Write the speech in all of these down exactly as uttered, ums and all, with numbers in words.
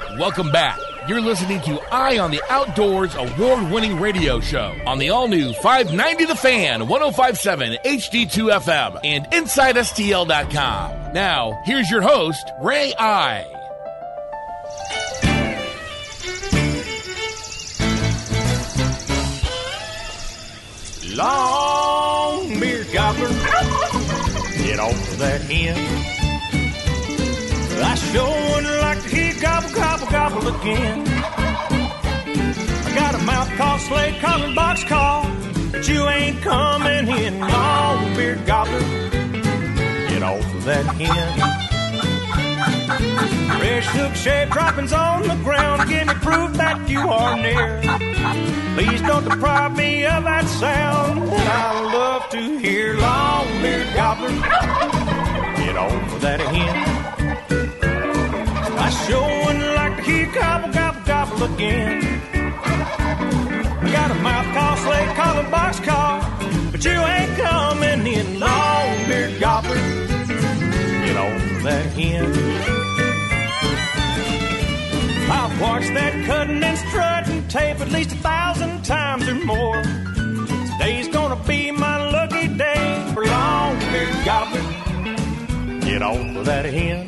Welcome back. You're listening to Eye on the Outdoors award-winning radio show on the all-new five ninety The Fan, one oh five point seven H D two F M, and Inside S T L dot com. Now, here's your host, Ray Eye. Long beard gobbler, get off of that hen. I sure would like to hear gobble, gobble, gobble again. I got a mouth call, slate calling, box call, but you ain't coming in. Long beard gobbler, get off of that hen. Fresh hook shaped droppings on the ground, give me proof that you are near. Please don't deprive me of that sound that I love to hear. Long beard gobbler, get off of that hen. I sure would like to hear gobble, gobble, gobble again. I got a mouth call, slate calling, box call, but you ain't coming in. Long beard gobbler, get off that hen. I've watched that cutting and strutting tape at least a thousand times or more. Today's gonna be my lucky day for long beard gobbler, get off of that hen.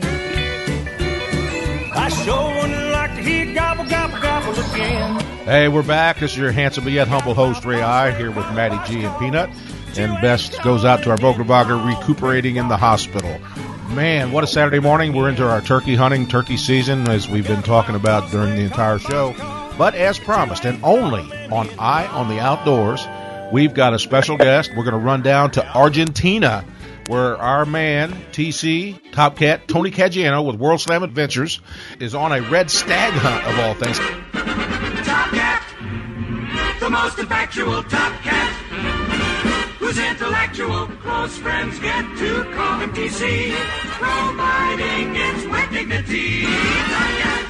I sure would like to hear gobble, gobble, gobble again. Hey, we're back. This is your handsome but yet humble host, Ray I, here with Matty G and Peanut. And best goes out to our Vogelbogger recuperating in the hospital. Man, what a Saturday morning. We're into our turkey hunting, turkey season, as we've been talking about during the entire show. But as promised, and only on Eye on the Outdoors, we've got a special guest. We're going to run down to Argentina, where our man, T C, Top Cat, Tony Caggiano with World Slam Adventures, is on a red stag hunt, of all things. Top Cat, the most effectual Top Cat, whose intellectual close friends get to call him T C, providing its with dignity. Top Cat,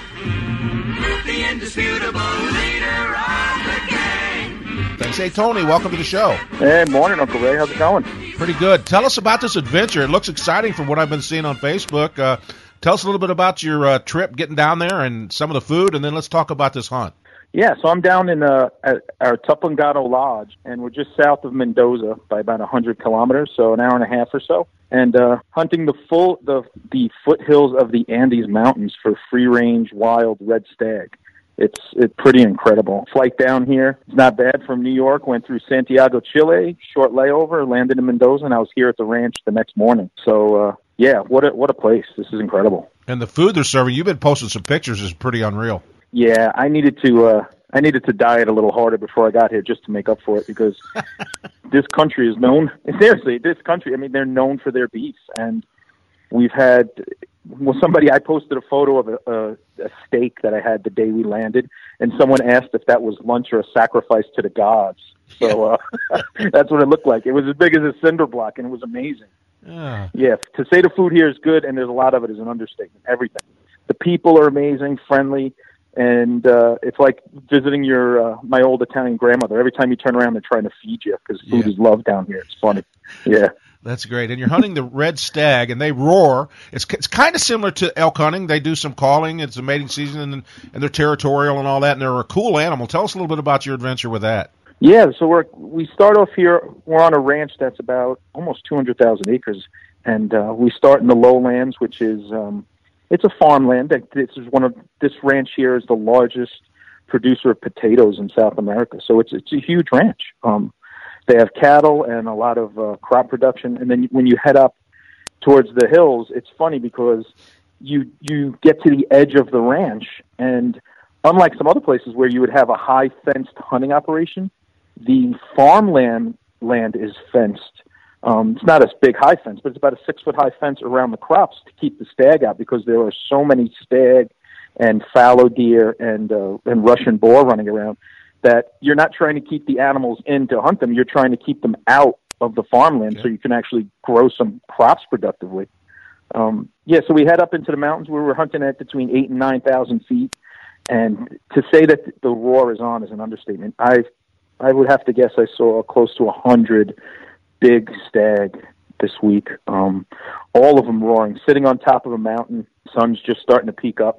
the indisputable leader of the gang. Thanks. Hey, Tony, welcome to the show. Hey, morning, Uncle Ray. How's it going? Pretty good. Tell us about this adventure. It looks exciting from what I've been seeing on Facebook. Uh, tell us a little bit about your uh, trip getting down there and some of the food, and then let's talk about this hunt. Yeah, so I'm down in uh, at our Tupungato Lodge, and we're just south of Mendoza by about one hundred kilometers, so an hour and a half or so, and uh, hunting the full the the foothills of the Andes Mountains for free-range wild red stag. It's it's pretty incredible. Flight down here, it's not bad from New York. Went through Santiago, Chile, short layover, landed in Mendoza, and I was here at the ranch the next morning. So, uh, yeah, what a, what a place. This is incredible. And the food they're serving, you've been posting some pictures, is pretty unreal. Yeah, I needed to uh, I needed to diet a little harder before I got here just to make up for it, because this country is known, seriously, this country, I mean, they're known for their beef, and we've had... Well, somebody, I posted a photo of a, a, a steak that I had the day we landed, and someone asked if that was lunch or a sacrifice to the gods. So uh, that's what it looked like. It was as big as a cinder block, and it was amazing. Yeah. yeah, to say the food here is good, and there's a lot of it, is an understatement. Everything. The people are amazing, friendly, and uh, it's like visiting your uh, my old Italian grandmother. Every time you turn around, they're trying to feed you, because food Yeah. is love down here. It's funny. Yeah. That's great. And you're hunting the red stag, and they roar. It's it's kind of similar to elk hunting. They do some calling. It's a mating season, and and they're territorial and all that, and they're a cool animal. Tell us a little bit about your adventure with that. Yeah, so we're we start off here. We're on a ranch that's about almost two hundred thousand acres, and uh, we start in the lowlands, which is um, it's a farmland. This is one of this ranch here is the largest producer of potatoes in South America. So it's it's a huge ranch. Um, They have cattle and a lot of uh, crop production. And then when you head up towards the hills, it's funny because you you get to the edge of the ranch, and unlike some other places where you would have a high fenced hunting operation, the farmland land is fenced. Um, it's not a big high fence, but it's about a six foot high fence around the crops to keep the stag out, because there are so many stag and fallow deer and uh, and Russian boar running around, that you're not trying to keep the animals in to hunt them. You're trying to keep them out of the farmland, okay, so you can actually grow some crops productively. Um, yeah, so we head up into the mountains where we're hunting at between eight and nine thousand feet. And to say that the roar is on is an understatement. I I would have to guess I saw close to a hundred big stag this week. Um, all of them roaring, sitting on top of a mountain. Sun's just starting to peak up.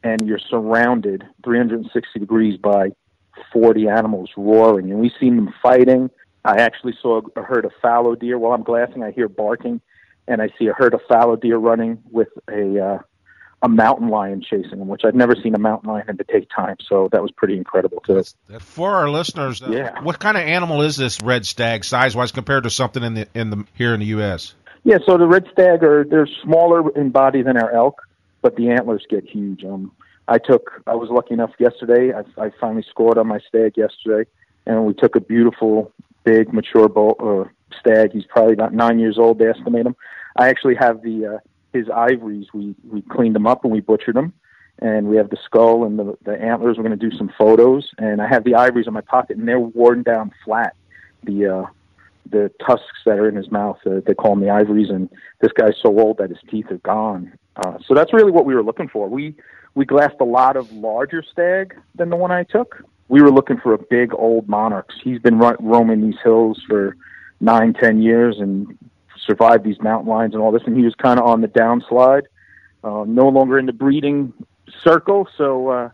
and you're surrounded three hundred sixty degrees by forty animals roaring, and we've seen them fighting. I actually saw a herd of fallow deer. While I'm glassing, I hear barking, and I see a herd of fallow deer running with a uh, a mountain lion chasing them, which I've never seen a mountain lion in the daytime, so that was pretty incredible too. For our listeners, uh, yeah. what kind of animal is this red stag size-wise compared to something in the in the here in the U S? Yeah, so the red stag are they're smaller in body than our elk, but the antlers get huge. Um, I took I was lucky enough yesterday. I, I finally scored on my stag yesterday, and we took a beautiful, big, mature bull, uh, stag. He's probably about nine years old. They estimate him. I actually have the uh, his ivories. We we cleaned them up and we butchered them, and we have the skull and the, the antlers. We're going to do some photos, and I have the ivories in my pocket, and they're worn down flat. The uh, the tusks that are in his mouth, uh, they call them the ivories, and this guy's so old that his teeth are gone. Uh, so that's really what we were looking for. We we glassed a lot of larger stag than the one I took. We were looking for a big old monarch. He's been ro- roaming these hills for nine, ten years and survived these mountain lions and all this, and he was kind of on the downslide, uh, no longer in the breeding circle, so uh,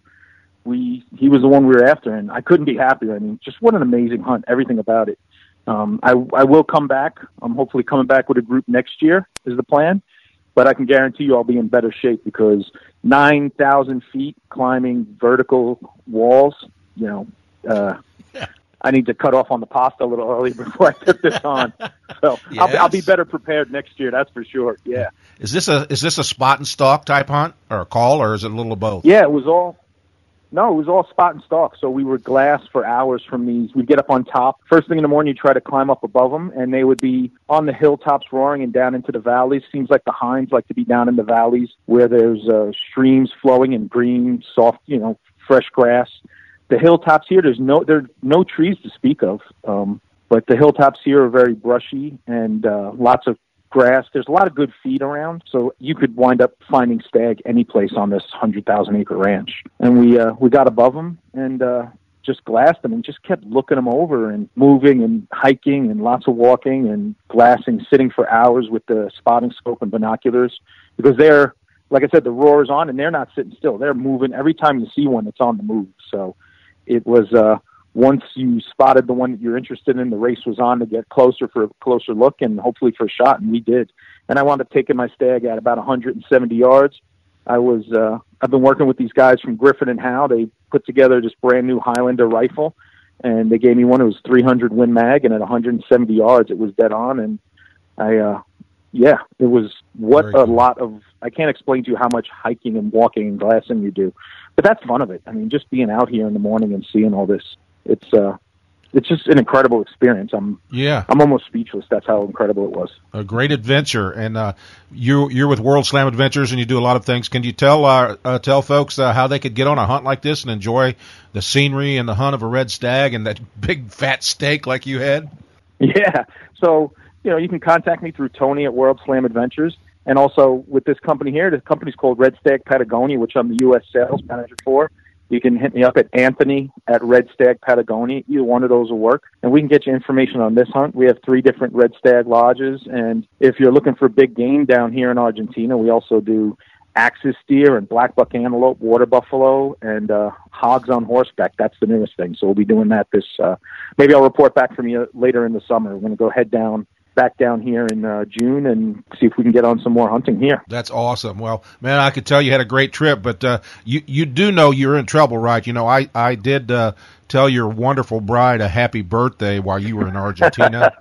we he was the one we were after, and I couldn't be happier. I mean, just what an amazing hunt, everything about it. Um, I, I will come back. I'm hopefully coming back with a group next year is the plan, but I can guarantee you I'll be in better shape because nine thousand feet climbing vertical walls, you know, uh, I need to cut off on the pasta a little early before I put this on. So yes. I'll, I'll be better prepared next year, that's for sure. Yeah. Is this a is this a spot and stalk type hunt or a call, or is it a little of both? Yeah, it was all. No, it was all spot and stalk. So we would glass for hours from these. We'd get up on top. First thing in the morning, you try to climb up above them, and they would be on the hilltops roaring and down into the valleys. Seems like the hinds like to be down in the valleys where there's uh, streams flowing and green, soft, you know, fresh grass. The hilltops here, there's no there are no trees to speak of, um, but the hilltops here are very brushy and uh, lots of grass. There's a lot of good feed around, so you could wind up finding stag any place on this one hundred thousand acre ranch. And we uh, we got above them and uh, just glassed them and just kept looking them over and moving and hiking and lots of walking and glassing, sitting for hours with the spotting scope and binoculars because they're, like I said, the roar is on and they're not sitting still. They're moving. Every time you see one, it's on the move. So it was, uh, once you spotted the one that you're interested in, the race was on to get closer for a closer look and hopefully for a shot, and we did. And I wound up taking my stag at about one hundred seventy yards. I was, uh, I've been working with these guys from Griffin and Howe. They put together this brand new Highlander rifle, and they gave me one. It was three hundred Win Mag, and at one hundred seventy yards, it was dead on. And I, uh, yeah, it was what Very a cool. lot of, I can't explain to you how much hiking and walking and glassing you do. But that's fun of it. I mean, just being out here in the morning and seeing all this, it's uh, it's just an incredible experience. I'm yeah, I'm almost speechless. That's how incredible it was. A great adventure, and uh, you you're with World Slam Adventures, and you do a lot of things. Can you tell uh, uh, tell folks uh, how they could get on a hunt like this and enjoy the scenery and the hunt of a red stag and that big fat steak like you had? Yeah. So you know, you can contact me through Tony at World Slam Adventures. And also with this company here, the company's called Red Stag Patagonia, which I'm the U S sales manager for. You can hit me up at Anthony at Red Stag Patagonia. Either one of those will work. And we can get you information on this hunt. We have three different Red Stag lodges. And if you're looking for big game down here in Argentina, we also do axis deer and black buck antelope, water buffalo, and uh, hogs on horseback. That's the newest thing. So we'll be doing that this, uh, maybe I'll report back from you later in the summer. We're going to go head down back down here in uh, June and see if we can get on some more hunting here. That's awesome. Well, man, I could tell you had a great trip, but uh, you you do know you're in trouble, right? You know, I, I did uh, tell your wonderful bride a happy birthday while you were in Argentina.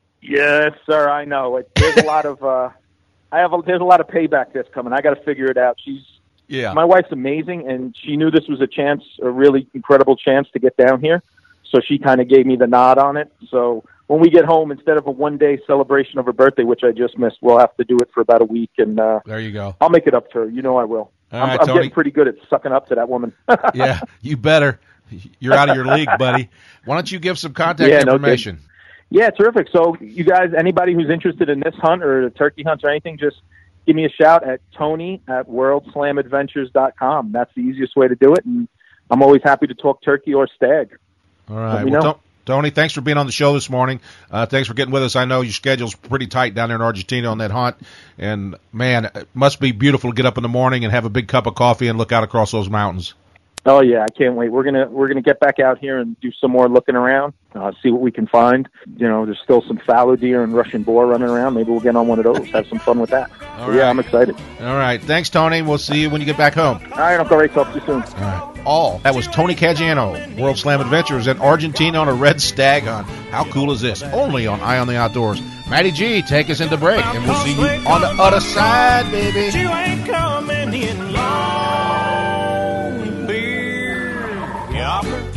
Yes, sir, I know. It, there's a lot of uh, I have a, there's a lot of payback that's coming. I got to figure it out. She's yeah. My wife's amazing, and she knew this was a chance, a really incredible chance to get down here. So she kind of gave me the nod on it. So when we get home, instead of a one-day celebration of her birthday, which I just missed, we'll have to do it for about a week. And uh, there you go. I'll make it up to her. You know I will. All I'm, right, I'm Tony. getting pretty good at sucking up to that woman. Yeah, you better. You're out of your league, buddy. Why don't you give some contact yeah, information? No yeah, terrific. So you guys, anybody who's interested in this hunt or the turkey hunts or anything, just give me a shout at Tony at world slam adventures dot com. That's the easiest way to do it. And I'm always happy to talk turkey or stag. All right. Well, Tony, thanks for being on the show this morning. Uh, thanks for getting with us. I know your schedule's pretty tight down there in Argentina on that hunt. And, man, it must be beautiful to get up in the morning and have a big cup of coffee and look out across those mountains. Oh yeah, I can't wait. We're gonna we're gonna get back out here and do some more looking around, uh, see what we can find. You know, there's still some fallow deer and Russian boar running around. Maybe we'll get on one of those. Have some fun with that. All right. Yeah, I'm excited. All right, thanks, Tony. We'll see you when you get back home. All right, Uncle Ray. Talk to you soon. All right. All that was Tony Caggiano, World Slam Adventures in Argentina on a red stag hunt. How cool is this? Only on Eye on the Outdoors. Matty G, take us into break, and we'll see you on the other side, baby. You ain't coming in long, beer. Yopper.